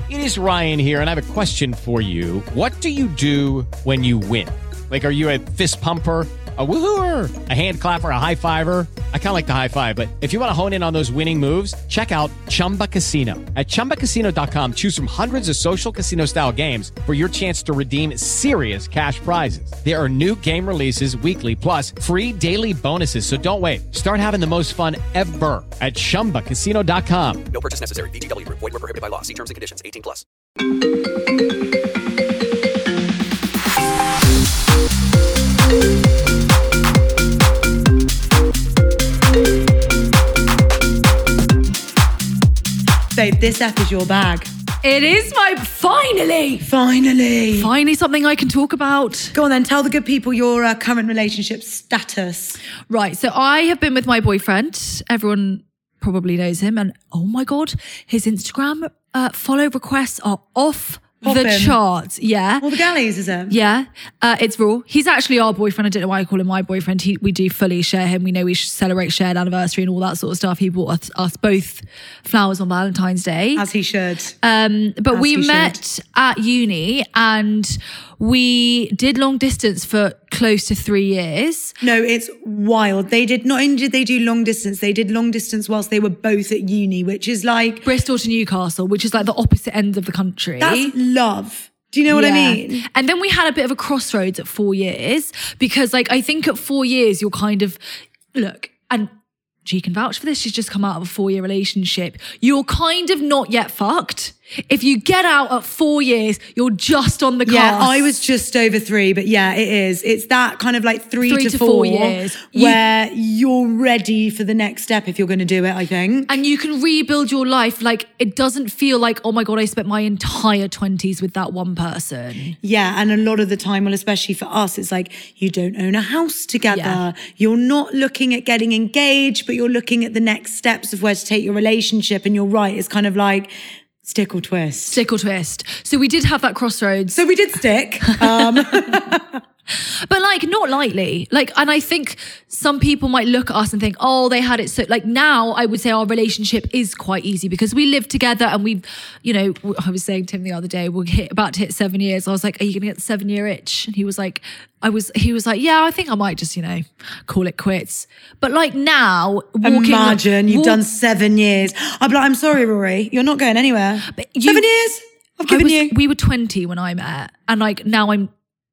It is Ryan here, and I have a question for you. What do you do when you win? Like, are you a fist pumper, a woohooer, a hand clapper, a high fiver? I kind of like the high five, but if you want to hone in on those winning moves, check out Chumba Casino. At ChumbaCasino.com, choose from hundreds of social casino style games for your chance to redeem serious cash prizes. There are new game releases weekly, plus free daily bonuses. So don't wait. Start having the most fun ever at ChumbaCasino.com. No purchase necessary. VGW Group. Void where prohibited by law. See terms and conditions. 18 plus. Babe, this app is your bag. It is finally something I can talk about. Go on then, tell the good people your current relationship status. Right, so I have been with my boyfriend. Everyone probably knows him. And oh my God, his Instagram follow requests are off the charts. Yeah. All the galleys, is it? Yeah. It's raw. He's actually our boyfriend. I don't know why I call him my boyfriend. We do fully share him. We know we celebrate shared anniversary and all that sort of stuff. He bought us both flowers on Valentine's Day. As he should. But we met at uni and we did long distance for close to 3 years. No, it's wild. They did, not only did they do long distance, they did long distance whilst they were both at uni, which is like Bristol to Newcastle, which is like the opposite ends of the country. That's love. Do you know what I mean? And then we had a bit of a crossroads at 4 years because like I think at 4 years you're kind of, look, and she can vouch for this, she's just come out of a 4-year relationship. You're kind of not yet fucked. If you get out at 4 years, you're just on the cusp. Yeah, I was just over 3, but yeah, it is. It's that kind of like 3 to 4 years where you're ready for the next step if you're going to do it, I think. And you can rebuild your life. Like, it doesn't feel like, oh my God, I spent my entire 20s with that one person. Yeah, and a lot of the time, well, especially for us, it's like you don't own a house together. Yeah. You're not looking at getting engaged, but you're looking at the next steps of where to take your relationship. And you're right, it's kind of like stick or twist. Stick or twist. So we did have that crossroads. So we did stick. But like, not lightly. Like, and I think some people might look at us and think, oh, they had it so, like now I would say our relationship is quite easy because we live together and we've, you know, I was saying to him the other day, we're about to hit 7 years. I was like, are you going to get the 7-year itch? And he was like, yeah, I think I might just, you know, call it quits. But like now, imagine you've done 7 years. I'd be like, I'm sorry, Rory, you're not going anywhere. 7 years? I've given you. We were 20 when I met and like now I'm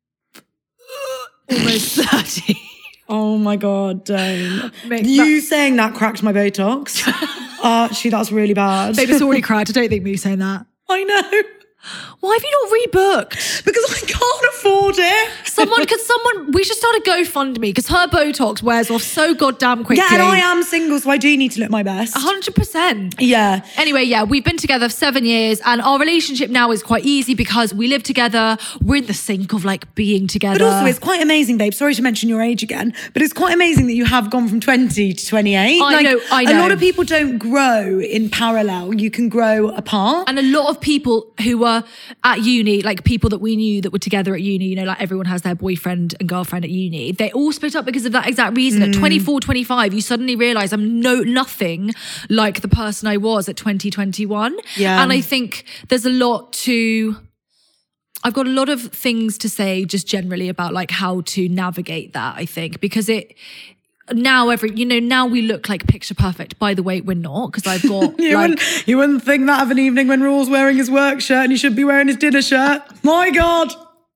almost 30. Oh my God, don't. You saying that cracked my Botox. Actually, that's really bad. Babe, it's already cracked. I don't think me saying that. I know. Why have you not rebooked? Because I can't afford it. We should start a GoFundMe because her Botox wears off so goddamn quickly. Yeah, and I am single, so I do need to look my best. 100%. Yeah. Anyway, yeah, we've been together for 7 years and our relationship now is quite easy because we live together. We're in the sync of like being together. But also it's quite amazing, babe. Sorry to mention your age again, but it's quite amazing that you have gone from 20 to 28. I know. A lot of people don't grow in parallel. You can grow apart. And a lot of people who were at uni, like people that we knew that were together at uni, you know, like everyone has their boyfriend and girlfriend at uni. They all split up because of that exact reason. At 24, 25, you suddenly realise I'm nothing like the person I was at 2021. Yeah. And I think there's I've got a lot of things to say just generally about like how to navigate that, I think, because now we look like picture perfect. By the way, we're not, because I've got you wouldn't think that of an evening when Raw's wearing his work shirt and he should be wearing his dinner shirt. My God.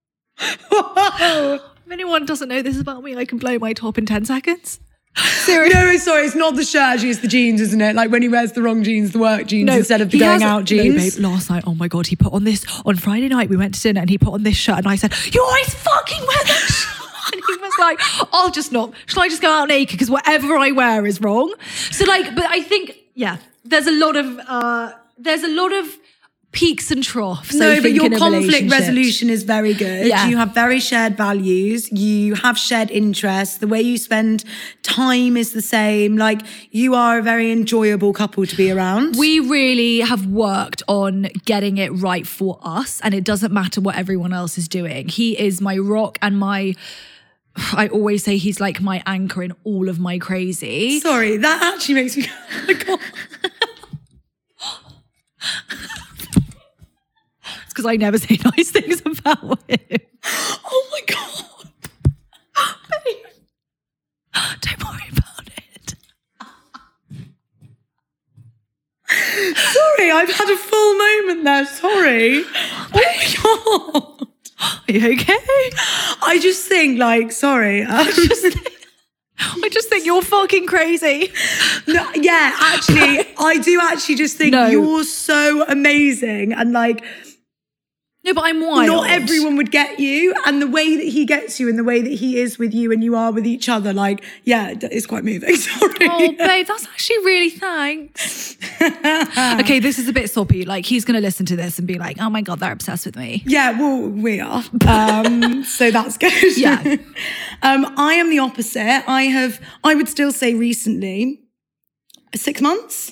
If anyone doesn't know this about me, I can blow my top in 10 seconds. Seriously. No, sorry, it's not the shirt, it's the jeans, isn't it? Like when he wears the wrong jeans, the work jeans instead of the going out jeans. No, babe, last night, oh my God, he put on this, on Friday night we went to dinner and he put on this shirt and I said, you always fucking wear that shirt. And he was like, I'll just not. Shall I just go out naked? Because whatever I wear is wrong. So like, but I think, yeah, there's a lot of peaks and troughs. No, but your conflict resolution is very good. Yeah. You have very shared values. You have shared interests. The way you spend time is the same. Like you are a very enjoyable couple to be around. We really have worked on getting it right for us. And it doesn't matter what everyone else is doing. He is my rock and I always say he's like my anchor in all of my crazy. Sorry, that actually makes me... because I never say nice things about him. Oh my God. Don't worry about it. Sorry, I've had a full moment there. Sorry. Oh my God. Are you okay? I just think, like, sorry. I just think you're fucking crazy. No, yeah, actually, I do actually just think you're so amazing. And like, no, but I'm wild. not everyone would get you. And the way that he gets you and the way that he is with you and you are with each other, like, yeah, it's quite moving. Sorry. Oh, babe, that's actually really thanks. Okay, this is a bit soppy. Like, he's going to listen to this and be like, oh my God, they're obsessed with me. Yeah, well, we are. So that's good. Yeah. I am the opposite. I would still say recently, 6 months?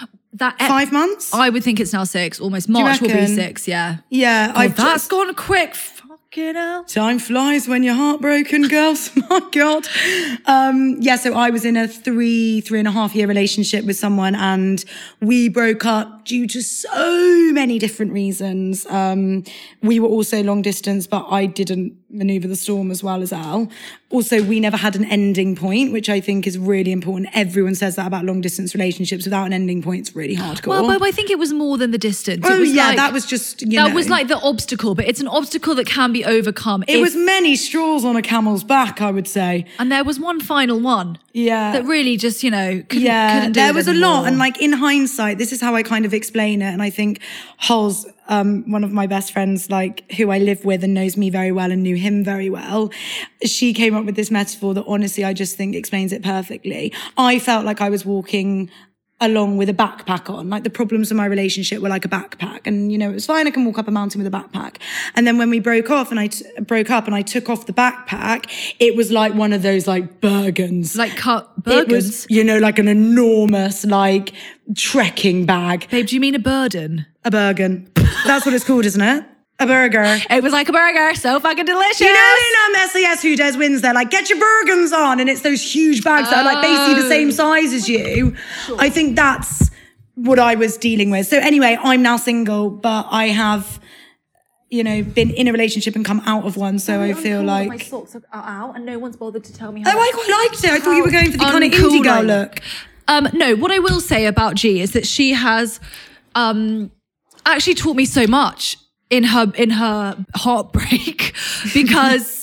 5 months? I would think it's now 6. Almost March will be 6, yeah. Yeah. God, that's gone quick. Fucking hell. Time flies when you're heartbroken, girls. My God. Yeah, so I was in a 3.5 year relationship with someone and we broke up due to so many different reasons. We were also long distance, but I didn't maneuver the storm as well as Al. Also, we never had an ending point, which I think is really important. Everyone says that about long distance relationships. Without an ending point, it's really hardcore. Well, but I think it was more than the distance. Oh, it was yeah, that was just, that was like the obstacle, but it's an obstacle that can be overcome. It was many straws on a camel's back, I would say. And there was one final one. Yeah. That really just, couldn't do there was a anymore. lot. And like in hindsight, this is how I kind of explain it. And I think Hal's, one of my best friends, like who I live with and knows me very well and knew him very well, she came up with this metaphor that honestly, I just think explains it perfectly. I felt like I was walking along with a backpack on, like the problems in my relationship were like a backpack, and it was fine. I can walk up a mountain with a backpack. And then when we broke up and I took off the backpack, it was like one of those like Bergens, like cut Bergens. It was, like an enormous like trekking bag. Babe, do you mean a burden? A Bergen. That's what it's called, isn't it? A burger. It was like a burger, so fucking delicious. In SAS Who Dares Wins, they're like, get your Bergens on. And it's those huge bags that are like basically the same size as you. Sure. I think that's what I was dealing with. So anyway, I'm now single, but I have, been in a relationship and come out of one. So I feel like my socks are out and no one's bothered to tell me how. Oh, I quite liked it. I thought you were going for the kind of indie girl look. No, what I will say about G is that she has actually taught me so much in her heartbreak because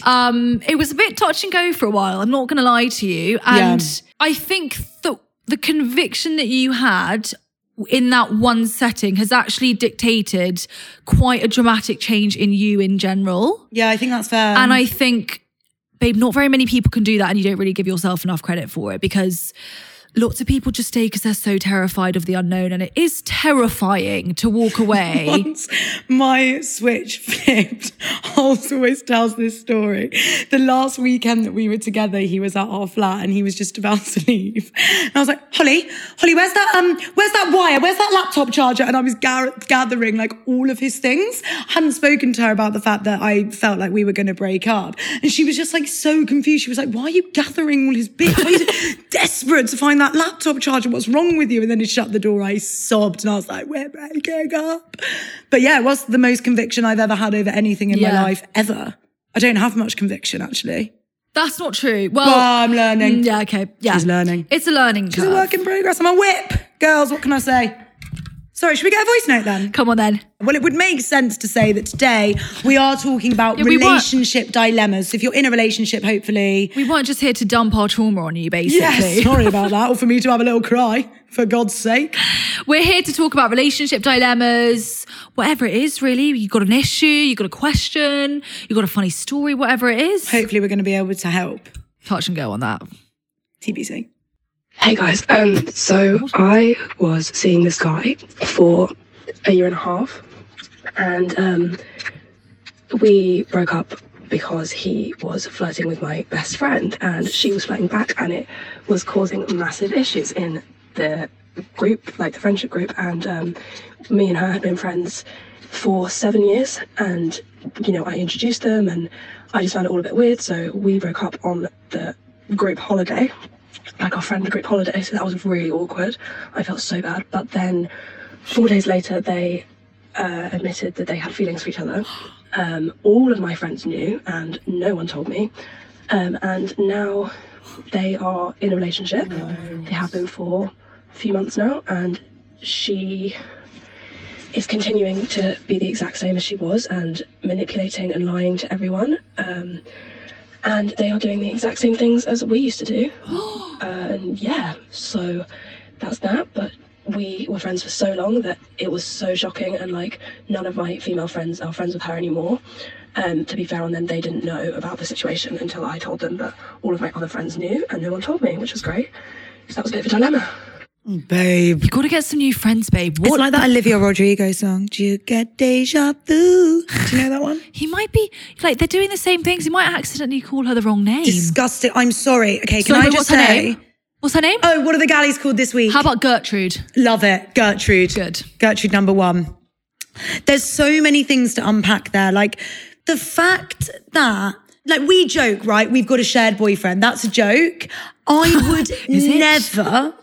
it was a bit touch and go for a while. I'm not going to lie to you. And I think that the conviction that you had in that one setting has actually dictated quite a dramatic change in you in general. Yeah, I think that's fair. And I think, babe, not very many people can do that and you don't really give yourself enough credit for it because lots of people just stay because they're so terrified of the unknown, and it is terrifying to walk away. Once my switch flipped, Holes always tells this story. The last weekend that we were together, he was at our flat and he was just about to leave. And I was like, Holly, where's that wire? Where's that laptop charger? And I was gathering like all of his things. I hadn't spoken to her about the fact that I felt like we were going to break up. And she was just like so confused. She was like, why are you gathering all his bits? Why are you desperate to find that laptop charger? What's wrong with you? And then he shut the door. I sobbed and I was like, we're breaking up. But yeah, it was the most conviction I've ever had over anything in my life ever. I don't have much conviction actually. That's not true. Well, I'm learning. Yeah, okay. Yeah. She's learning. It's a learning curve. It's a work in progress. I'm a whip. Girls, what can I say? Sorry, should we get a voice note then? Come on then. Well, it would make sense to say that today we are talking about relationship dilemmas. So if you're in a relationship, hopefully... We weren't just here to dump our trauma on you, basically. Yes, sorry about that. Or for me to have a little cry, for God's sake. We're here to talk about relationship dilemmas, whatever it is, really. You've got an issue, you've got a question, you've got a funny story, whatever it is. Hopefully we're going to be able to help. Touch and go on that. TBC. Hey guys, so I was seeing this guy for a year and a half, and we broke up because he was flirting with my best friend, and she was flirting back, and it was causing massive issues in the group, like the friendship group, and me and her had been friends for 7 years, and I introduced them, and I just found it all a bit weird, so we broke up on the group holiday. Like our friend group holiday, so that was really awkward. I felt so bad. But then 4 days later, they admitted that they had feelings for each other. All of my friends knew and no one told me. And now they are in a relationship. They have been for a few months now, and she is continuing to be the exact same as she was and manipulating and lying to everyone. And they are doing the exact same things as we used to do. And yeah, so that's that. But we were friends for so long that it was so shocking, and like none of my female friends are friends with her anymore. To be fair on them, they didn't know about the situation until I told them, but all of my other friends knew and no one told me, which was great. So that was a bit of a dilemma. Babe. You got to get some new friends, babe. It's like that Olivia Rodrigo song. Do you get deja vu? Do you know that one? He might be, like, they're doing the same things. He might accidentally call her the wrong name. Disgusting. I'm sorry. Okay, can Sorry, I just what's her say... name? What's her name? Oh, what are the galleys called this week? How about Gertrude? Love it. Gertrude. Good. Gertrude number 1. There's so many things to unpack there. Like the fact that, like we joke, right? We've got a shared boyfriend. That's a joke. I would never...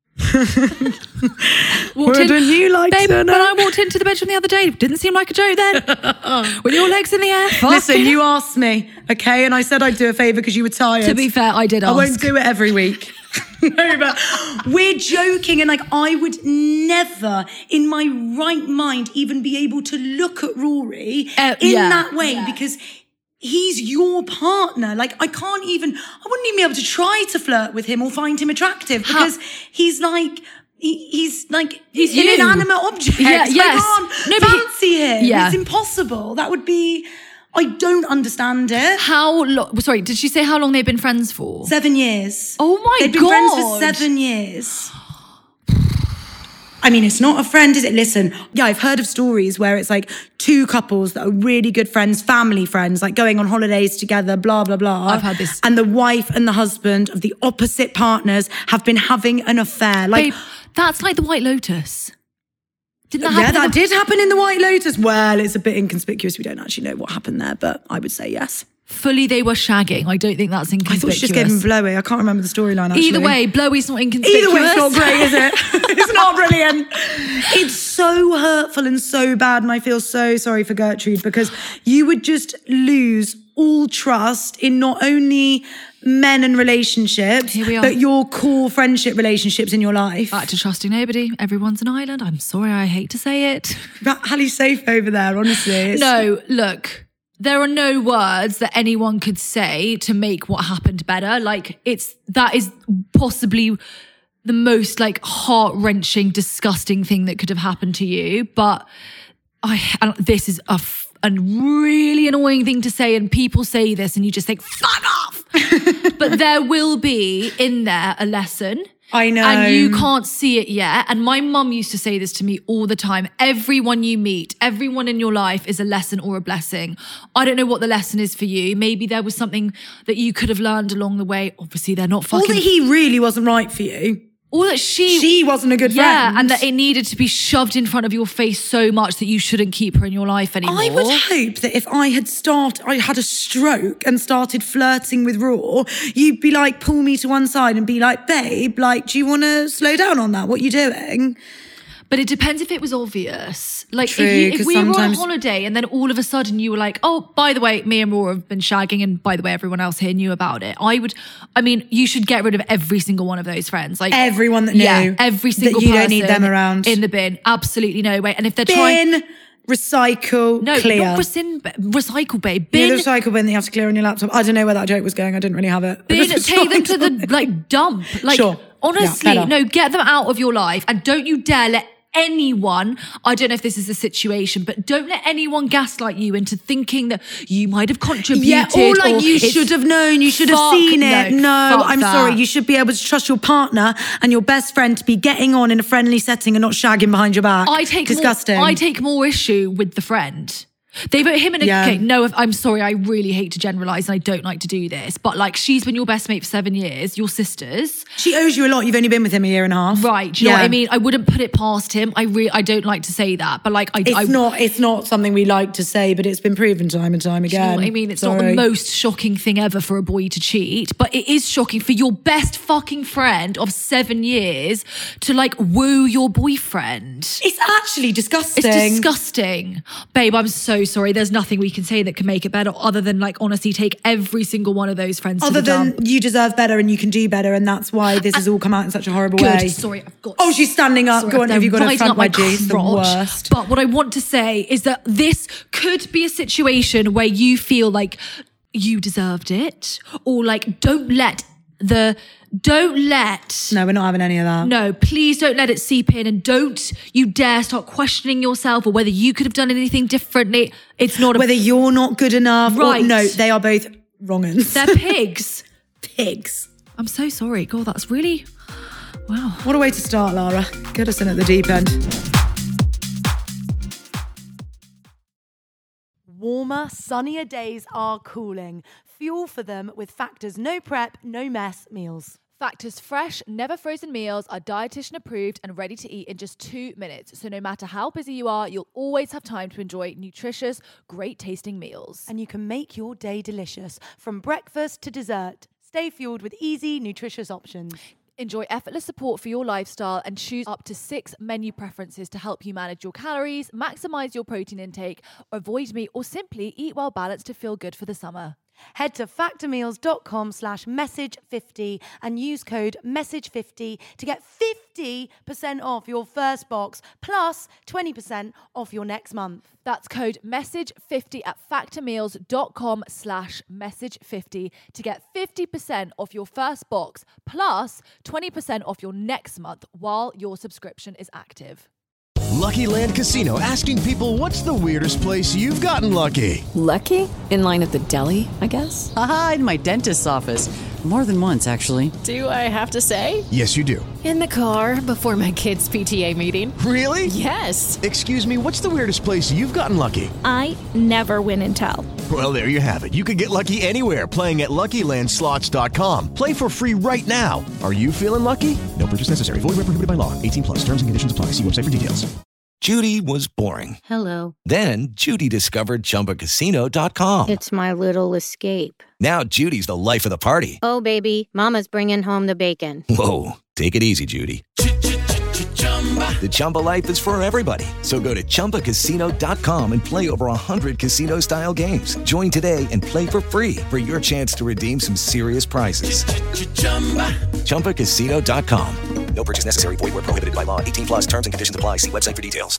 Wouldn't you like babe, to when know? I walked into the bedroom the other day, didn't seem like a joke then. With your legs in the air. Listen, you asked me, okay? And I said I'd do a favour because you were tired. To be fair, I did ask. I won't do it every week. No, but we're joking, and like I would never in my right mind even be able to look at Rory in that way because he's your partner. Like I wouldn't even be able to try to flirt with him or find him attractive because he's like he's an inanimate object. Yeah, yes. I can't fancy him. Yeah. It's impossible. That would be... I don't understand it. How long? Sorry, did she say how long they've been friends for? 7 years. Oh my They've been friends for 7 years. I mean, it's not a friend, is it? Listen, yeah, I've heard of stories where it's like 2 couples that are really good friends, family friends, like going on holidays together, blah, blah, blah. I've had this. And the wife and the husband of the opposite partners have been having an affair. Like, babe, that's like the White Lotus. Didn't that happen? Yeah, that did happen in the White Lotus. Well, it's a bit inconspicuous. We don't actually know what happened there, but I would say yes. Fully they were shagging. I don't think that's inconspicuous. I thought she just gave him blowy. I can't remember the storyline actually. Either way, blowy's not inconspicuous. Either way, it's not great, is it? It's not brilliant. It's so hurtful and so bad, and I feel so sorry for Gertrude because you would just lose all trust in not only men and relationships, Here we are. but your core friendship relationships in your life. Back to trusting nobody. Everyone's an island. I'm sorry, I hate to say it. But Hallie's safe over there, honestly. No, look. There are no words that anyone could say to make what happened better. Like that is possibly the most like heart-wrenching, disgusting thing that could have happened to you. But this is a really annoying thing to say, and people say this and you just think, fuck off. But there will be in there a lesson. I know. And you can't see it yet. And my mum used to say this to me all the time. Everyone you meet, everyone in your life is a lesson or a blessing. I don't know what the lesson is for you. Maybe there was something that you could have learned along the way. Obviously, they're not fucking... Or that he really wasn't right for you. Or that she wasn't a good friend. Yeah, and that it needed to be shoved in front of your face so much that you shouldn't keep her in your life anymore. I would hope that if I had a stroke and started flirting with Raw, you'd be like, pull me to one side and be like, babe, like, do you want to slow down on that? What are you doing? But it depends if it was obvious. Like True, if we were on sometimes... holiday and then all of a sudden you were like, oh, by the way, me and Raw have been shagging, and by the way, everyone else here knew about it. You should get rid of every single one of those friends. Like everyone that knew. Yeah, every single that you person. don't need them around. In the bin. Absolutely no way. And if they're recycle, clear. Not recycle, babe. Yeah, Bin. the recycle bin that you have to clear on your laptop. I don't know where that joke was going. I didn't really have it. Bin, take them to the dump. Like sure. honestly, Yeah, no, get them out of your life, and don't you dare let anyone, I don't know if this is the situation, but don't let anyone gaslight you into thinking that you might have contributed. Yeah, or like you should have known, you should have seen it. No, I'm sorry. You should be able to trust your partner and your best friend to be getting on in a friendly setting and not shagging behind your back. Disgusting. I take more issue with the friend. I'm sorry, I really hate to generalize and I don't like to do this, but like she's been your best mate for 7 years, your sisters. She owes you a lot. You've only been with him a year and a half. Right, do you know what I mean? I wouldn't put it past him. I don't like to say that, but like it's not something we like to say, but it's been proven time and time again. You know what I mean? It's not the most shocking thing ever for a boy to cheat, but it is shocking for your best fucking friend of 7 years to like woo your boyfriend. It's actually disgusting. It's disgusting. Babe, I'm so sorry. There's nothing we can say that can make it better other than like honestly take every single one of those friends to the dump. Other than you deserve better and you can do better, and that's why this has all come out in such a horrible way. Sorry, I've got... Oh, she's standing up. Go on, have you got a front wedgie? It's the crotch. worst. But what I want to say is that this could be a situation where you feel like you deserved it, or like don't let... No, we're not having any of that. No, please don't let it seep in, and don't you dare start questioning yourself or whether you could have done anything differently. It's not whether you're not good enough. Right. Or, no, they are both wrong-uns. They're pigs. Pigs. I'm so sorry. God, that's really... Wow. What a way to start, Lara. Get us in at the deep end. Warmer, sunnier days are cooling. Fuel for them with Factor's no prep, no mess meals. Factor's fresh, never frozen meals are dietitian approved and ready to eat in just 2 minutes. So no matter how busy you are, you'll always have time to enjoy nutritious, great tasting meals. And you can make your day delicious from breakfast to dessert. Stay fueled with easy, nutritious options. Enjoy effortless support for your lifestyle and choose up to 6 menu preferences to help you manage your calories, maximize your protein intake, avoid meat, or simply eat well balanced to feel good for the summer. Head to factormeals.com/message50 and use code message50 to get 50% off your first box plus 20% off your next month. That's code message50 at factormeals.com/message50 to get 50% off your first box plus 20% off your next month while your subscription is active. Lucky Land Casino, asking people, what's the weirdest place you've gotten lucky? Lucky? In line at the deli, I guess? Aha, in my dentist's office. More than once, actually. Do I have to say? Yes, you do. In the car before my kids' PTA meeting. Really? Yes. Excuse me, what's the weirdest place you've gotten lucky? I never win and tell. Well, there you have it. You can get lucky anywhere, playing at LuckyLandSlots.com. Play for free right now. Are you feeling lucky? No purchase necessary. Void where prohibited by law. 18+. Terms and conditions apply. See website for details. Judy was boring. Hello. Then Judy discovered ChumbaCasino.com. It's my little escape. Now Judy's the life of the party. Oh, baby, mama's bringing home the bacon. Whoa, take it easy, Judy. The Chumba life is for everybody. So go to ChumbaCasino.com and play over 100 casino-style games. Join today and play for free for your chance to redeem some serious prizes. ChumbaCasino.com. No purchase necessary. Void where prohibited by law. 18+. Terms and conditions apply. See website for details.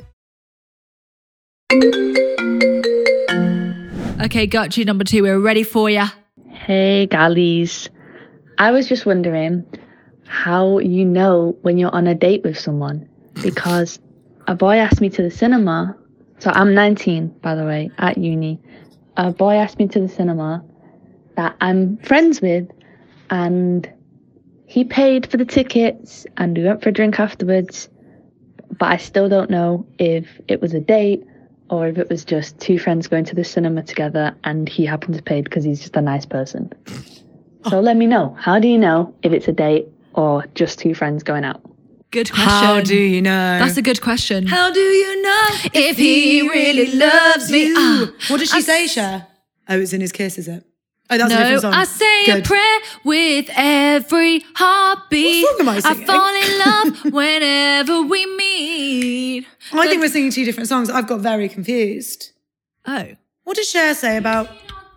Okay, got you, number 2. We're ready for you. Hey, gallies. I was just wondering how you know when you're on a date with someone, because a boy asked me to the cinema. So I'm 19, by the way, at uni. A boy asked me to the cinema that I'm friends with, and he paid for the tickets and we went for a drink afterwards, but I still don't know if it was a date or if it was just 2 friends going to the cinema together and he happened to pay because he's just a nice person. So let me know. How do you know if it's a date or just 2 friends going out? Good question. How do you know? That's a good question. How do you know if he really loves me? What does she say, Cher? Oh, it's in his kiss, is it? Oh, that's a different song. I say Good. a prayer with every heartbeat. What song am I singing? fall in love whenever we meet. I think we're singing 2 different songs. I've got very confused. Oh. What does Cher say about...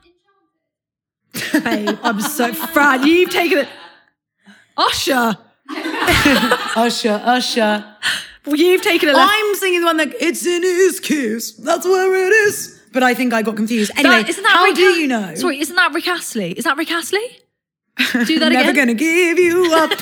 Babe, I'm so Fran, you've taken it. Usher. Usher. Well, you've taken it. I'm singing the one that, it's in his kiss. That's where it is. But I think I got confused. Anyway, how do you know? Sorry, isn't that Rick Astley? Is that Rick Astley? Do that again. Never gonna give you up.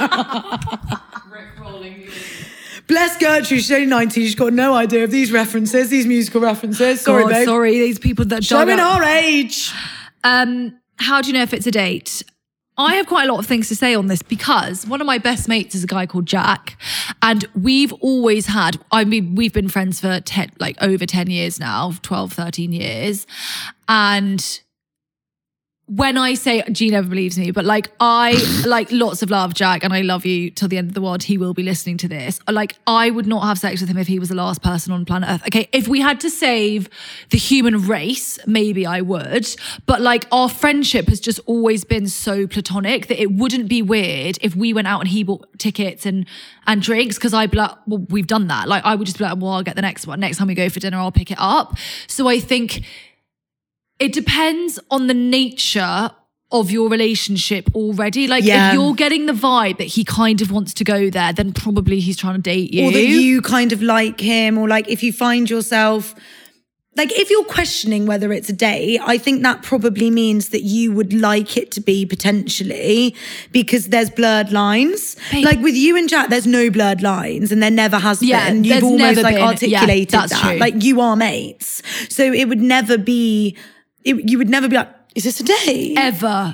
Bless Gertrude, she's only 19. She's got no idea of these references, these musical references. Sorry, God, babe. Sorry, these people that showing our age. How do you know if it's a date? I have quite a lot of things to say on this because one of my best mates is a guy called Jack, and we've always had, we've been friends for over 10 years now, 12, 13 years. And when I say, G never believes me, but I lots of love, Jack, and I love you till the end of the world. He will be listening to this. I would not have sex with him if he was the last person on planet Earth. Okay, if we had to save the human race, maybe I would. But our friendship has just always been so platonic that it wouldn't be weird if we went out and he bought tickets and drinks, because I'd be like, well, we've done that. I would just be like, well, I'll get the next one. Next time we go for dinner, I'll pick it up. So I think it depends on the nature of your relationship already. If you're getting the vibe that he kind of wants to go there, then probably he's trying to date you. Or that you kind of like him, or if you find yourself, if you're questioning whether it's a date, I think that probably means that you would like it to be potentially, because there's blurred lines. Babe. With you and Jack, there's no blurred lines, and there never has been. You've almost articulated that. True. You are mates. So it would never be... you would never be like, is this a date? Ever.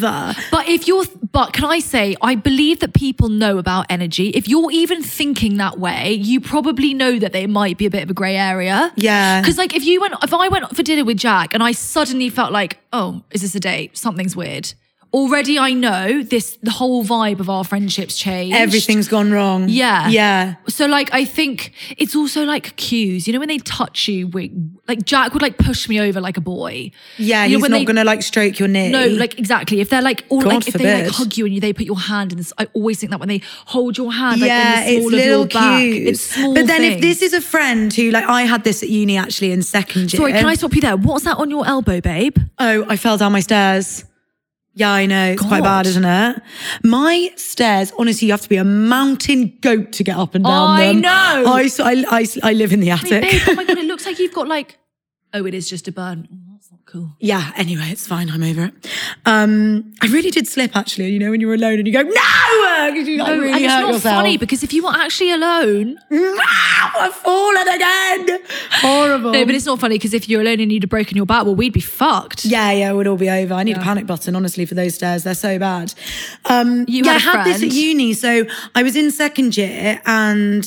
But can I say, I believe that people know about energy. If you're even thinking that way, you probably know that there might be a bit of a grey area. Yeah. Because if I went for dinner with Jack and I suddenly felt like, oh, is this a date? Something's weird. Already I know the whole vibe of our friendship's changed. Everything's gone wrong. Yeah. Yeah. So I think it's also cues. You know when they touch you, Jack would push me over like a boy. Yeah, he's not going to stroke your knee. No, exactly. If they're if they hug you and they put your hand in this, I always think that when they hold your hand, in the small of your back. It's small But then things. if this is a friend who, I had this at uni actually in second year. Sorry, can I stop you there? What's that on your elbow, babe? Oh, I fell down my stairs. Yeah, I know. It's quite bad, isn't it? My stairs, honestly, you have to be a mountain goat to get up and down them. I know. I live in the attic. Wait, babe, oh my God, it looks like you've got oh, it is just a burn. Oh, that's not cool. Yeah, anyway, it's fine. I'm over it. I really did slip, actually, when you're alone and you go, no! Because you really and it's hurt not yourself. funny, because if you were actually alone... I've fallen again! Horrible. No, but it's not funny, because if you're alone and you'd have broken your back, well, we'd be fucked. Yeah, it would all be over. I need a panic button, honestly, for those stairs. They're so bad. I had this at uni. So I was in second year and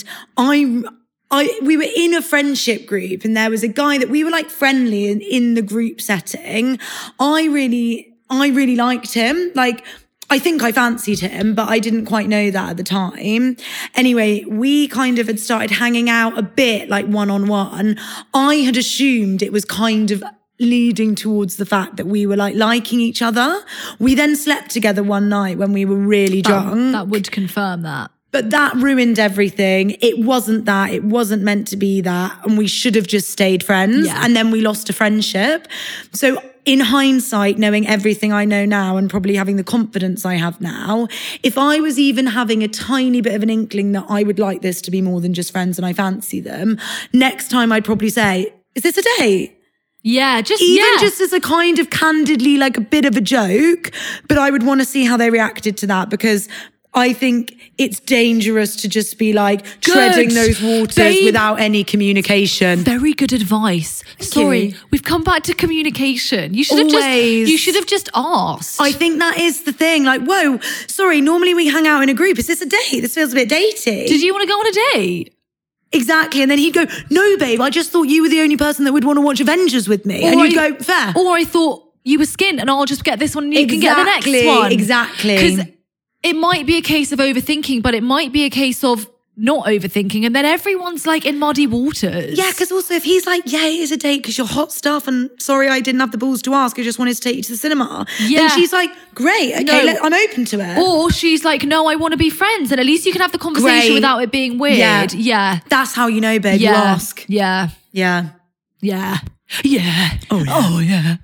we were in a friendship group, and there was a guy that we were friendly in the group setting. I really liked him. I think I fancied him, but I didn't quite know that at the time. Anyway, we kind of had started hanging out a bit, one-on-one. I had assumed it was kind of leading towards the fact that we were liking each other. We then slept together one night when we were really drunk. That would confirm that. But that ruined everything. It wasn't that. It wasn't meant to be that. And we should have just stayed friends. Yeah. And then we lost a friendship. So in hindsight, knowing everything I know now and probably having the confidence I have now, if I was even having a tiny bit of an inkling that I would like this to be more than just friends and I fancy them, next time I'd probably say, is this a date? Yeah, just as a kind of candidly, a bit of a joke. But I would want to see how they reacted to that, because I think it's dangerous to just be treading those waters without any communication. Very good advice. Sorry, we've come back to communication. You should have just asked. I think that is the thing. Whoa, sorry, normally we hang out in a group. Is this a date? This feels a bit datey. Did you want to go on a date? Exactly. And then he'd go, no, babe, I just thought you were the only person that would want to watch Avengers with me. And you'd go, fair. Or I thought you were skinned and I'll just get this one and you can get the next one. Exactly. Because it might be a case of overthinking, but it might be a case of not overthinking, and then everyone's in muddy waters. Yeah, because also if he's yeah, it is a date because you're hot stuff and sorry I didn't have the balls to ask, I just wanted to take you to the cinema. Yeah. Then she's great, okay, I'm open to it. Or she's no, I want to be friends, and at least you can have the conversation without it being weird. Yeah. That's how you know, babe, you ask. Yeah. Yeah. Yeah. Yeah. Oh, yeah.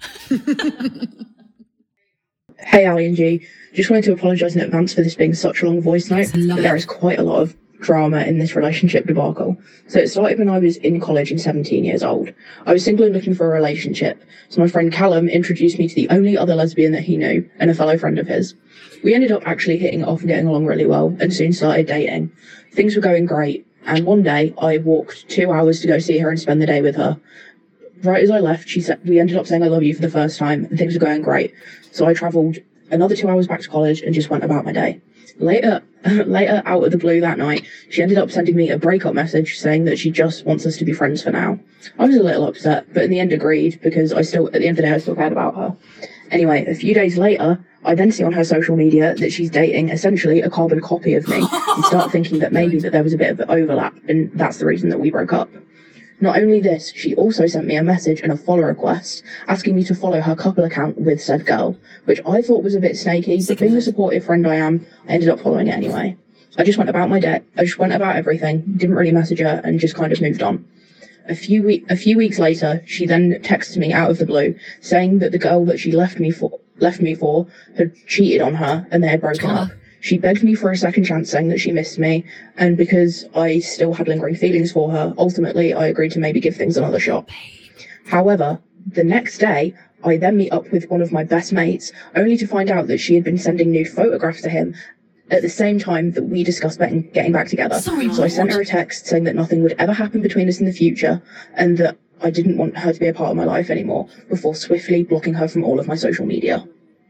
Hey, Ali and G. Just wanted to apologise in advance for this being such a long voice note, but there is quite a lot of drama in this relationship debacle. So it started when I was in college and 17 years old. I was simply looking for a relationship, so my friend Callum introduced me to the only other lesbian that he knew, and a fellow friend of his. We ended up actually hitting it off and getting along really well, and soon started dating. Things were going great, and one day I walked 2 hours to go see her and spend the day with her. Right as I left, we ended up saying I love you for the first time, and things were going great. So I travelled another 2 hours back to college and just went about my day. Later, out of the blue that night, she ended up sending me a breakup message saying that she just wants us to be friends for now. I was a little upset, but in the end agreed because at the end of the day, I still cared about her. Anyway, a few days later, I then see on her social media that she's dating essentially a carbon copy of me and start thinking that maybe that there was a bit of an overlap and that's the reason that we broke up. Not only this, she also sent me a message and a follow request asking me to follow her couple account with said girl, which I thought was a bit snaky, but being the supportive friend I am, I ended up following it anyway. I just went about my day. I just went about everything, didn't really message her, and just kind of moved on. A few weeks later, she then texted me out of the blue, saying that the girl that she left me for had cheated on her and they had broken up. She begged me for a second chance, saying that she missed me, and because I still had lingering feelings for her, ultimately I agreed to maybe give things another shot. However, the next day, I then meet up with one of my best mates, only to find out that she had been sending nude photographs to him at the same time that we discussed getting back together. So I sent her a text saying that nothing would ever happen between us in the future, and that I didn't want her to be a part of my life anymore, before swiftly blocking her from all of my social media.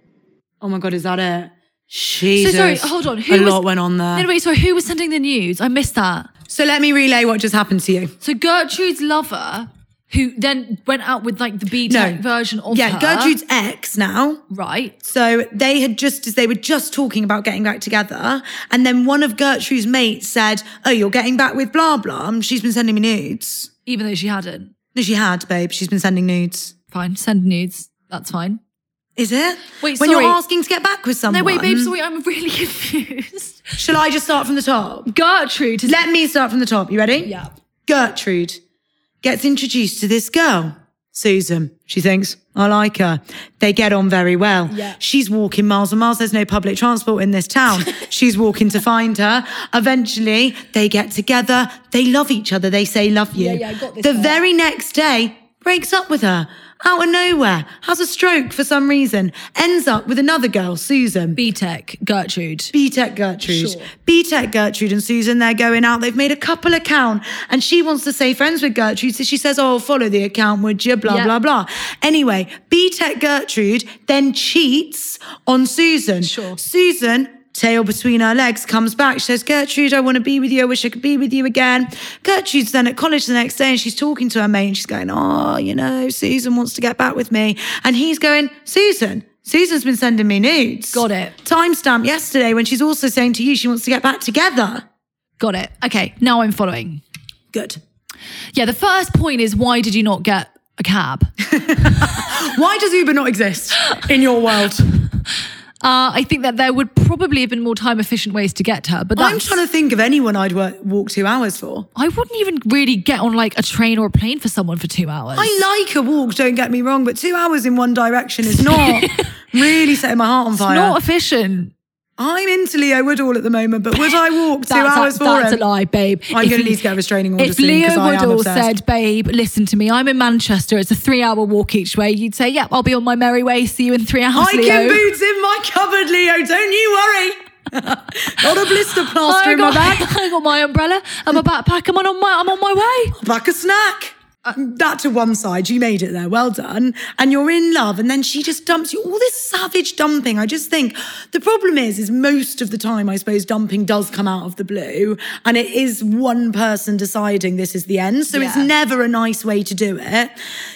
Oh my God, is that it? Jesus. So sorry, hold on. A lot went on there. No, wait, sorry, who was sending the nudes? I missed that. So let me relay what just happened to you. So Gertrude's lover, who then went out with like the B-Tech version of her. Yeah, Gertrude's ex now. Right. So they were just talking about getting back together. And then one of Gertrude's mates said, oh, you're getting back with blah, blah. She's been sending me nudes. Even though she hadn't. No, she had, babe. She's been sending nudes. Fine, send nudes. That's fine. Is it? Wait, when sorry. you're asking to get back with someone? No, wait, babe, sorry, I'm really confused. Shall I just start from the top? Gertrude. Let me start from the top. You ready? Yeah. Gertrude gets introduced to this girl, Susan. She thinks, I like her. They get on very well. Yeah. She's walking miles and miles. There's no public transport in this town. She's walking to find her. Eventually, they get together. They love each other. They say, love you. Yeah, I got this The part. very next day, breaks up with her. Out of nowhere, has a stroke for some reason, ends up with another girl, Susan. B-Tech Gertrude. B-Tech Gertrude. Sure. B-Tech Gertrude and Susan, they're going out. They've made a couple account and she wants to stay friends with Gertrude. So she says, oh, follow the account, would you? Blah, blah, blah. Anyway, B-Tech Gertrude then cheats on Susan. Sure. Susan, tail between her legs, comes back. She says, Gertrude, I want to be with you. I wish I could be with you again. Gertrude's then at college the next day and she's talking to her mate and she's going, oh, you know, Susan wants to get back with me. And he's going, Susan's been sending me nudes. Got it. Timestamp yesterday when she's also saying to you she wants to get back together. Got it. Okay, now I'm following. Good. Yeah, the first point is, why did you not get a cab? Why does Uber not exist in your world? I think that there would probably have been more time-efficient ways to get to her. But I'm trying to think of anyone I'd walk 2 hours for. I wouldn't even really get on like a train or a plane for someone for 2 hours. I like a walk, don't get me wrong, but 2 hours in one direction is not really setting my heart on fire. It's not efficient. I'm into Leo Woodall at the moment, but would I walk 2 hours for him? That's a lie, babe. I'm going to need to get a restraining order If soon Leo because I am Woodall obsessed. said, babe, listen to me, I'm in Manchester, it's a 3-hour walk each way, you'd say, yep, I'll be on my merry way, see you in 3 hours, Hiking Leo. boots in my cupboard, Leo, don't you worry. Not a blister plaster in my bag. I got my umbrella and my backpack, I'm on my way. Back a snack. That to one side, you made it there, well done. And you're in love, and then she just dumps you. All this savage dumping. I just think the problem is most of the time, I suppose, dumping does come out of the blue, and it is one person deciding this is the end. So it's never a nice way to do it.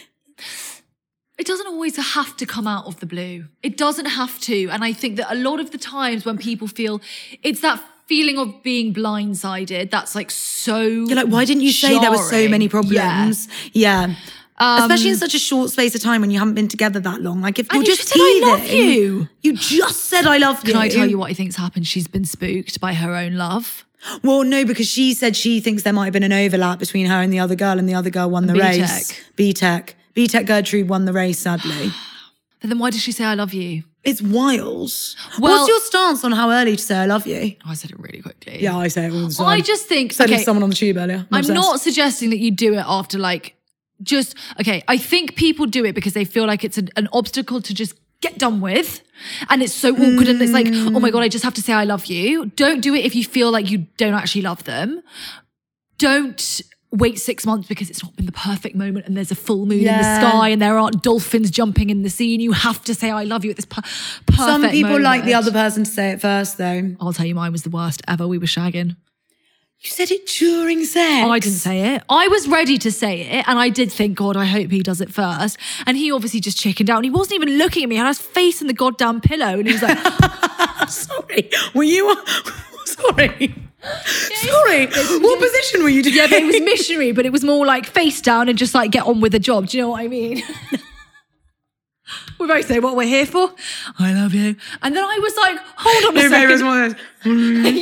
It doesn't always have to come out of the blue. It doesn't have to. And I think that a lot of the times when people feel, it's that feeling of being blindsided, that's like so You're like, why didn't you say there were so many problems? Yeah. Especially in such a short space of time when you haven't been together that long. Like if you're just said, I love teething, you. You just said I love you. Can I tell you what I think's happened? She's been spooked by her own love. Well, no, because she said she thinks there might have been an overlap between her and the other girl won the race. B-Tech. B-Tech Gertrude won the race, sadly. But then why did she say I love you? It's wild. Well, what's your stance on how early to say I love you? I said it really quickly. Yeah, I say it all the time. I just think, said it to someone on the tube earlier. I'm not suggesting that you do it after I think people do it because they feel like it's an obstacle to just get done with. And it's so awkward and it's like, oh my God, I just have to say I love you. Don't do it if you feel like you don't actually love them. Don't wait 6 months because it's not been the perfect moment and there's a full moon in the sky and there aren't dolphins jumping in the sea and you have to say I love you at this perfect Some people moment. like the other person to say it first, though. I'll tell you, mine was the worst ever. We were shagging. You said it during sex. I didn't say it. I was ready to say it and I did think, God, I hope he does it first. And he obviously just chickened out and he wasn't even looking at me. I had his face in the goddamn pillow and he was like, sorry, were you... Sorry. Sorry, what position were you doing? Yeah, but it was missionary, but it was more like face down and just like get on with the job. Do you know what I mean? We both say what we're here for. I love you. And then I was like, hold on a second.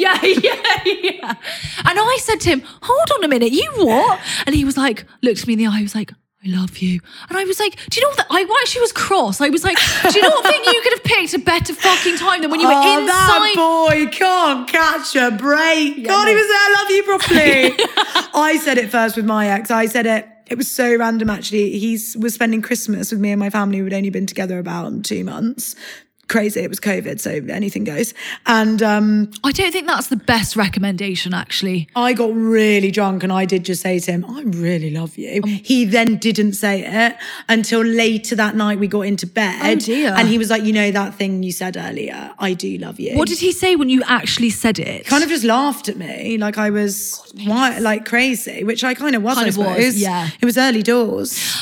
Yeah. And I said to him, hold on a minute, you what? And he was like, looked at me in the eye, he was like, I love you. And I was like, do you know what? I actually was cross. I was like, do you not think you could have picked a better fucking time than when you were inside? That boy can't catch a break. Can't even say I love you properly. I said it first with my ex. I said it was so random actually. He was spending Christmas with me and my family. We'd only been together about 2 months. Crazy, it was COVID, so anything goes. And I don't think that's the best recommendation, actually. I got really drunk and I did just say to him, I really love you. He then didn't say it until later that night we got into bed. Oh dear. And he was like, you know that thing you said earlier, I do love you. What did he say when you actually said it? Kind of just laughed at me like I was like crazy, which I kind of was, I suppose. Yeah. It was early doors.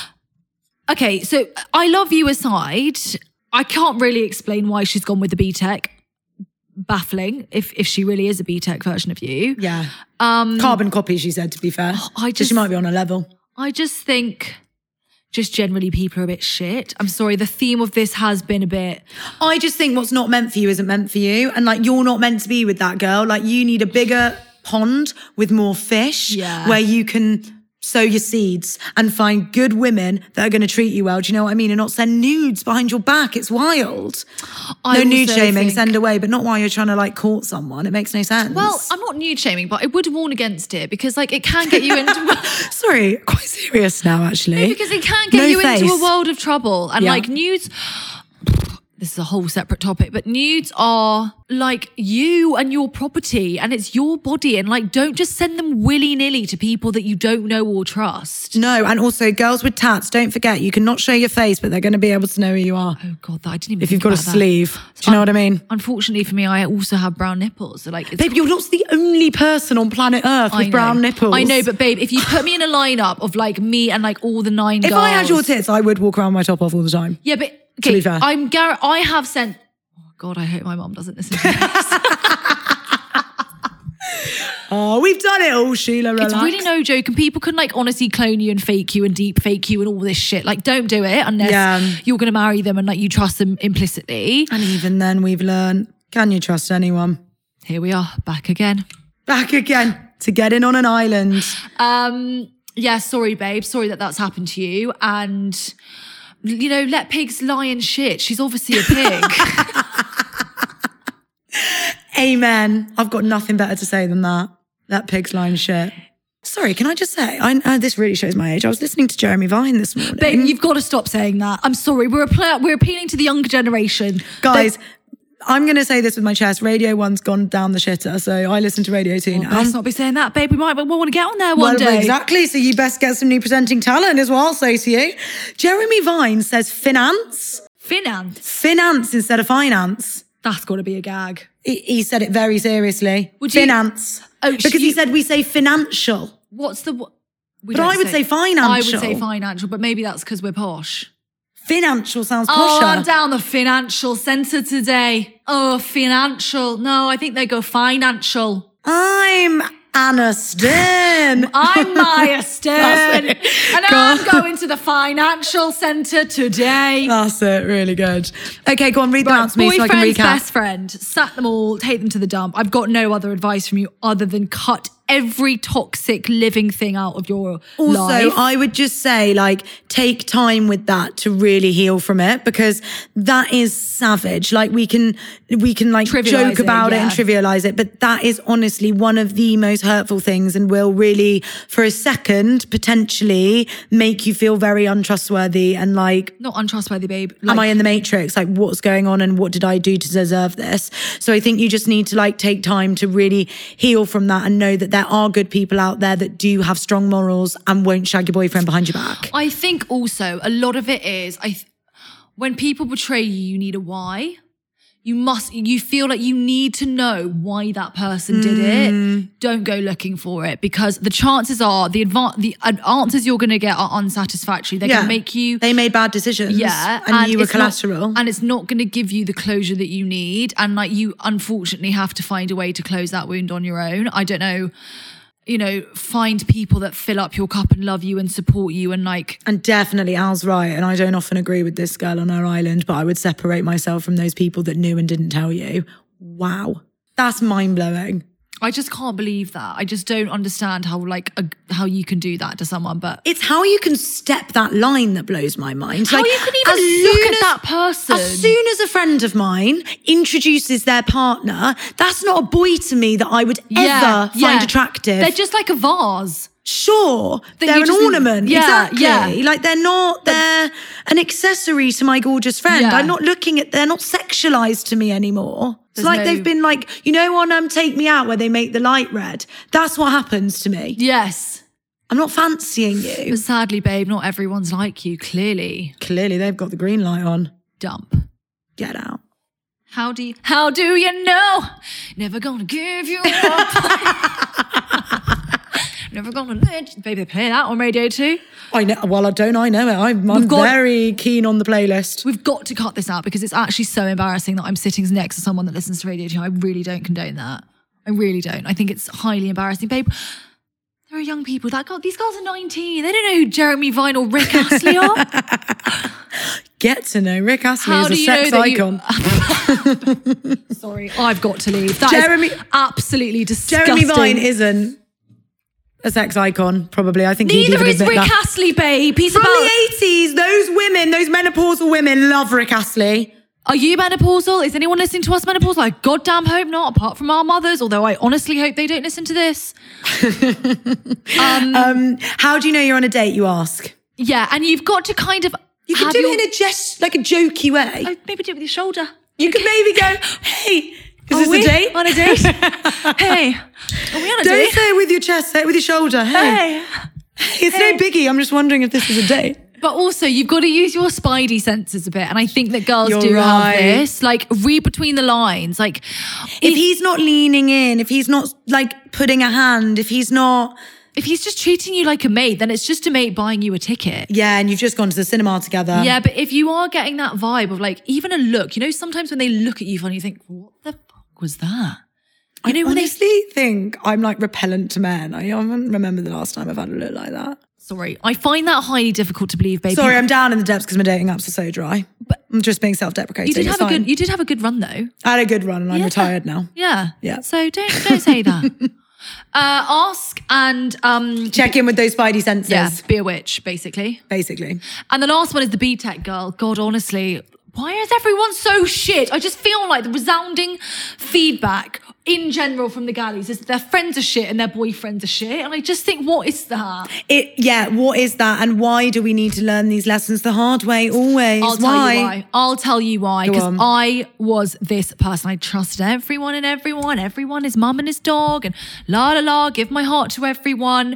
Okay, so I love you aside, I can't really explain why she's gone with the B-Tech. Baffling, if she really is a B-Tech version of you. Yeah. Carbon copy, she said, to be fair. She might be on a level. I just think just generally people are a bit shit. I'm sorry, the theme of this has been a bit... I just think what's not meant for you isn't meant for you. And like, you're not meant to be with that girl. Like, you need a bigger pond with more fish where you can sow your seeds and find good women that are going to treat you well. Do you know what I mean? And not send nudes behind your back. It's wild. No nude shaming, send away, but not while you're trying to like court someone. It makes no sense. Well, I'm not nude shaming, but I would warn against it because like it can get you into... Sorry, quite serious now actually. No, because it can get you into a world of trouble. And like nudes... This is a whole separate topic, but nudes are like you and your property and it's your body and like don't just send them willy-nilly to people that you don't know or trust. No, and also girls with tats, don't forget you cannot show your face, but they're going to be able to know who you are. Oh God, I didn't even if you've got a sleeve. Do you know what I mean? Unfortunately for me, I also have brown nipples. So like, babe, you're not the only person on planet Earth with brown nipples. I know, but babe, if you put me in a lineup of like me and like all the 9 girls. If I had your tits, I would walk around my top off all the time. Yeah, but to be fair. I have sent... Oh God, I hope my mum doesn't listen to this. Oh, we've done it all, Sheila, relax. It's really no joke and people can like honestly clone you and fake you and deep fake you and all this shit. Like don't do it unless you're going to marry them and like you trust them implicitly. And even then we've learned, can you trust anyone? Here we are, back again. Back again to get in on an island. Yeah, sorry babe, sorry that that's happened to you and... You know, let pigs lie and shit. She's obviously a pig. Amen. I've got nothing better to say than that. Let pigs lie and shit. Sorry, can I just say, this really shows my age. I was listening to Jeremy Vine this morning. Babe, you've got to stop saying that. I'm sorry. We're appealing to the younger generation. Guys, I'm going to say this with my chest. Radio 1's gone down the shitter, so I listen to Radio 2 now. Let's not be saying that, babe. We might want to get on there one day. Exactly, so you best get some new presenting talent is what I'll say to you. Jeremy Vine says finance. Finance? Finance instead of finance. That's got to be a gag. He said it very seriously. Finance. Because he said we say financial. What's the... But I would say financial. I would say financial, but maybe that's because we're posh. Financial sounds posher. Oh, I'm down the financial centre today. Oh, financial. No, I think they go financial. I'm Anna Stern. I'm Maya Stern. And I'm going to the financial centre today. That's it. Really good. Okay, go on, read them out to me so I can recap. Boyfriend's best friend. Sack them all, take them to the dump. I've got no other advice from you other than cut every toxic living thing out of your life. Also, I would just say, like, take time with that to really heal from it because that is savage. Like, we can like joke about it and trivialize it, but that is honestly one of the most hurtful things and will really, for a second, potentially make you feel very untrustworthy and like... Not untrustworthy, babe. Like, am I in the Matrix? Like, what's going on and what did I do to deserve this? So I think you just need to like take time to really heal from that and know that there are good people out there that do have strong morals and won't shag your boyfriend behind your back. I think also a lot of it is, when people betray you, you need a why. You feel like you need to know why that person did it. Don't go looking for it, because the chances are the answers you're going to get are unsatisfactory. They're going to make you... They made bad decisions. Yeah. And you were collateral. And it's not going to give you the closure that you need. And like, you unfortunately have to find a way to close that wound on your own. I don't know... find people that fill up your cup and love you and support you and like... And definitely Al's right, and I don't often agree with this girl on her island, but I would separate myself from those people that knew and didn't tell you. Wow. That's mind-blowing. I just can't believe that. I just don't understand how how you can do that to someone, but... It's how you can step that line that blows my mind. How you can even look at that person. As soon as a friend of mine introduces their partner, that's not a boy to me that I would ever find attractive. They're just like a vase. Sure, they're an ornament. Exactly. Yeah. Like they're an accessory to my gorgeous friend. Yeah. I'm not they're not sexualized to me anymore. It's like they've been like, on Take Me Out where they make the light red. That's what happens to me. Yes. I'm not fancying you. But sadly, babe, not everyone's like you, clearly. Clearly, they've got the green light on. Dump. Get out. How do you know? Never gonna give you up. Never gonna let you. Baby, play that on Radio 2. I know. Well, I know it. I'm very keen on the playlist. We've got to cut this out because it's actually so embarrassing that I'm sitting next to someone that listens to Radio 2. I really don't condone that. I really don't. I think it's highly embarrassing. Babe, there are young people. These girls are 19. They don't know who Jeremy Vine or Rick Astley are. Get to know Rick Astley is a sex icon. Sorry, I've got to leave. That is absolutely disgusting. Jeremy Vine isn't a sex icon, probably. I think neither is Rick Astley, babe. He's from the 80s. Those women, those menopausal women, love Rick Astley. Are you menopausal? Is anyone listening to us menopausal? I goddamn hope not, apart from our mothers, although I honestly hope they don't listen to this. How do you know you're on a date, you ask? Yeah, and you've got to kind of... You can do it in a jokey way. Oh, maybe do it with your shoulder. You could maybe go, hey... Is this a date? On a date? Hey, are we on a date? Don't say it with your chest, say it with your shoulder. Hey. It's no biggie. I'm just wondering if this is a date. But also, you've got to use your spidey senses a bit. And I think that girls have this. Like, read between the lines. Like, if he's not leaning in, if he's not, like, putting a hand, if he's not... If he's just treating you like a mate, then it's just a mate buying you a ticket. Yeah, and you've just gone to the cinema together. Yeah, but if you are getting that vibe of, like, even a look, sometimes when they look at you funny, you think, what the was that? I honestly think I'm like repellent to men. I don't remember the last time I've had a look like that. Sorry, I find that highly difficult to believe, baby. Sorry, I'm down in the depths because my dating apps are so dry. But I'm just being self-deprecating. You did have a good run though. I had a good run and I'm retired now. Yeah. Yeah. So don't say that. Ask and check in with those spidey senses. Yeah, be a witch, basically. And the last one is the B-Tech girl. God, honestly, why is everyone so shit? I just feel like the resounding feedback in general from the galleys is that their friends are shit and their boyfriends are shit. And I just think, what is that? What is that? And why do we need to learn these lessons the hard way always? I'll tell you why. Because I was this person. I trusted everyone and everyone. Everyone is mum and his dog and la, give my heart to everyone.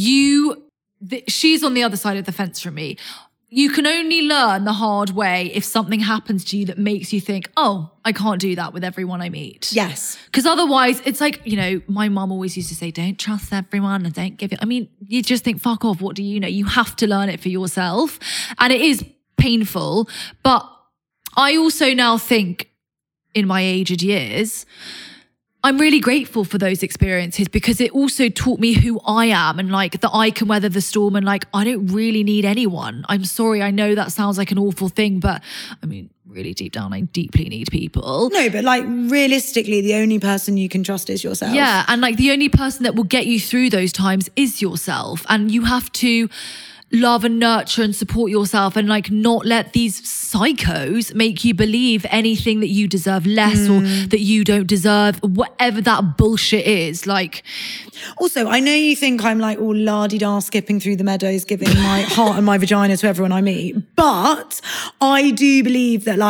She's on the other side of the fence from me. You can only learn the hard way if something happens to you that makes you think, oh, I can't do that with everyone I meet. Yes. Because otherwise, it's like, my mum always used to say, don't trust everyone and don't give it. I mean, you just think, fuck off, what do you know? You have to learn it for yourself. And it is painful. But I also now think, in my aged years, I'm really grateful for those experiences because it also taught me who I am and like that I can weather the storm and like I don't really need anyone. I'm sorry, I know that sounds like an awful thing, but I mean, really deep down, I deeply need people. No, but like realistically, the only person you can trust is yourself. Yeah, and like the only person that will get you through those times is yourself. And you have to love and nurture and support yourself and like not let these psychos make you believe anything that you deserve less or that you don't deserve, whatever that bullshit is. Like, also, I know you think I'm like all la-di-da skipping through the meadows, giving my heart and my vagina to everyone I meet, but I do believe that like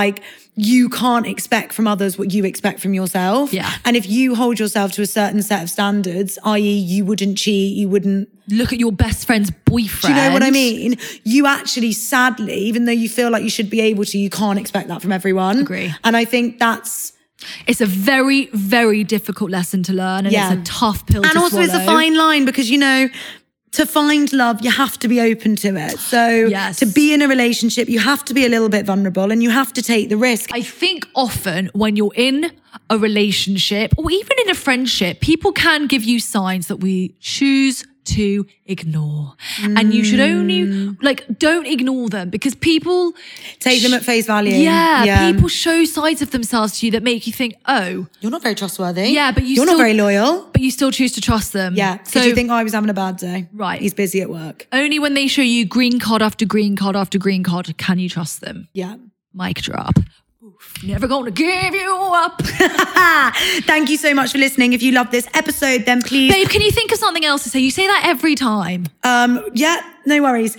you can't expect from others what you expect from yourself. Yeah. And if you hold yourself to a certain set of standards, i.e. you wouldn't cheat, you wouldn't look at your best friend's boyfriend. Do you know what I mean? You actually, sadly, even though you feel like you should be able to, you can't expect that from everyone. Agree. And I think it's a very, very difficult lesson to learn, and it's a tough pill to swallow. And also it's a fine line because, you know, to find love, you have to be open to it. So to be in a relationship, you have to be a little bit vulnerable and you have to take the risk. I think often when you're in a relationship or even in a friendship, people can give you signs that we choose to ignore. And you should only, don't ignore them because people take them at face value. Yeah, people show sides of themselves to you that make you think, oh, you're not very trustworthy. Yeah, but you're not very loyal. But you still choose to trust them. Yeah, because you think, I was having a bad day. Right. He's busy at work. Only when they show you green card after green card after green card can you trust them. Yeah. Mic drop. Never gonna give you up. Thank you so much for listening. If you love this episode, then please... Babe, can you think of something else to say? You say that every time. Yeah, no worries.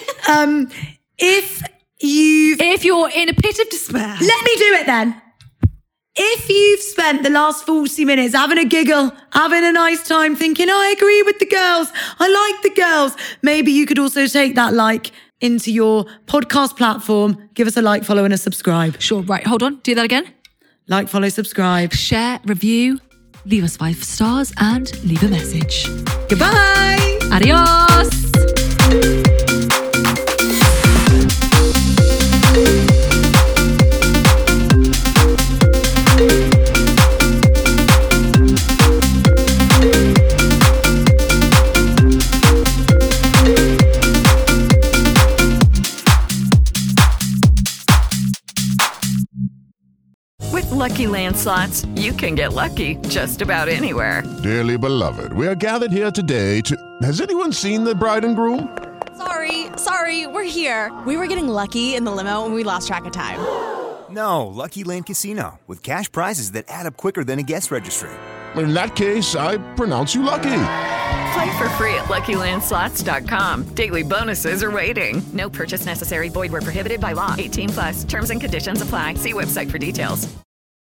If you're in a pit of despair... Let me do it then. If you've spent the last 40 minutes having a giggle, having a nice time, thinking, I agree with the girls, I like the girls, maybe you could also take that into your podcast platform. Give us a like, follow, and a subscribe. Sure, right. Hold on. Do that again. Like, follow, subscribe. Share, review, leave us 5 stars, and leave a message. Goodbye. Adios. With Lucky Land Slots, you can get lucky just about anywhere. Dearly beloved, we are gathered here today to... Has anyone seen the bride and groom? Sorry, we're here. We were getting lucky in the limo and we lost track of time. No, Lucky Land Casino, with cash prizes that add up quicker than a guest registry. In that case, I pronounce you lucky. Play for free at LuckyLandSlots.com. Daily bonuses are waiting. No purchase necessary. Void where prohibited by law. 18+. Terms and conditions apply. See website for details.